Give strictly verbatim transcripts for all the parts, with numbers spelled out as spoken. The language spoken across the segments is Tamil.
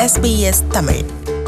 S B S Tamil.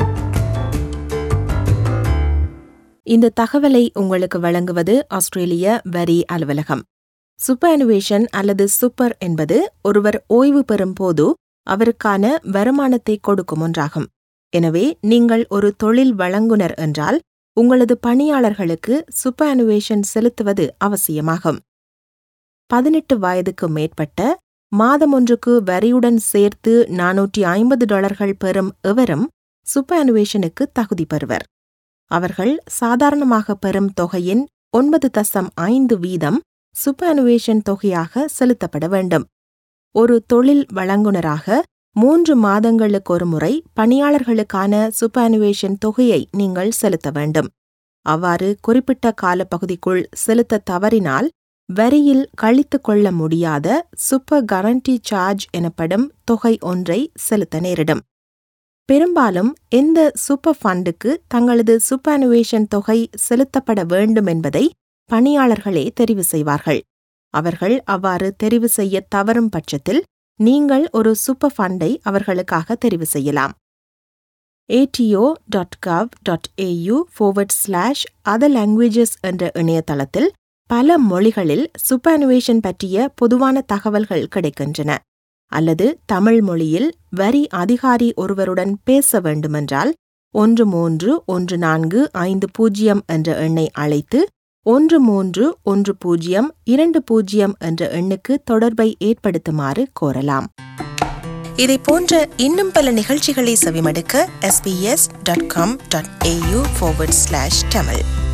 இந்த தகவலை உங்களுக்கு வழங்குவது ஆஸ்திரேலிய வரி அலுவலகம். சூப்பர்அனுவேஷன் அல்லது சூப்பர் என்பது ஒருவர் ஓய்வு பெறும் போது அவருக்கான வருமானத்தை கொடுக்கும் ஒன்றாகும். எனவே நீங்கள் ஒரு தொழில் வழங்குனர் என்றால் உங்களது பணியாளர்களுக்கு சூப்பர்அனுவேஷன் செலுத்துவது அவசியமாகும். பதினெட்டு வயதுக்கு மேற்பட்ட மாதம் ஒன்றுக்கு வரியுடன் சேர்த்து நானூற்றி ஐம்பது டாலர்கள் பெறும் எவரும் சூப்பர்அனுவேஷனுக்கு தகுதி பெறுவர். அவர்கள் சாதாரணமாக பெறும் தொகையின் ஒன்பது தசம் ஐந்து வீதம் சூப்பர்அனுவேஷன் தொகையாக செலுத்தப்பட வேண்டும். ஒரு தொழில் வழங்குனராக மூன்று மாதங்களுக்கு ஒரு முறை பணியாளர்களுக்கான சூப்பர்அனுவேஷன் தொகையை நீங்கள் செலுத்த வேண்டும். அவ்வாறு குறிப்பிட்ட காலப்பகுதிக்குள் செலுத்த தவறினால் வரியில் கழித்து கொள்ள முடியாத சூப்பர் கரண்டி சார்ஜ் எனப்படும் தொகை ஒன்றை செலுத்த நேரிடும். பெரும்பாலும் எந்த சூப்பர் ஃபண்டுக்கு தங்களது சூப்பர்அனுவேஷன் தொகை செலுத்தப்பட வேண்டும் என்பதை பணியாளர்களே தெரிவு செய்வார்கள். அவர்கள் அவ்வாறு தெரிவு செய்ய தவறும் பட்சத்தில் நீங்கள் ஒரு சூப்பர் ஃபண்டை அவர்களுக்காக தெரிவு செய்யலாம். ATO dot gov dot AU forward slash other languages என்ற இணையதளத்தில் பல மொழிகளில் சூப்பர்அனுவேஷன் பற்றிய பொதுவான தகவல்கள் கிடைக்கின்றன. அல்லது தமிழ் மொழியில் வரி அதிகாரி ஒருவருடன் பேச வேண்டுமென்றால் ஒன்று மூன்று ஒன்று நான்கு ஐந்து பூஜ்ஜியம் என்ற எண்ணை அழைத்து ஒன்று மூன்று ஒன்று பூஜ்ஜியம் இரண்டு பூஜ்ஜியம் என்ற எண்ணுக்கு தொடர்பை ஏற்படுத்துமாறு கோரலாம். இதை போன்ற இன்னும் பல நிகழ்ச்சிகளை செவிமடுக்க S B S dot com dot AU forward slash Tamil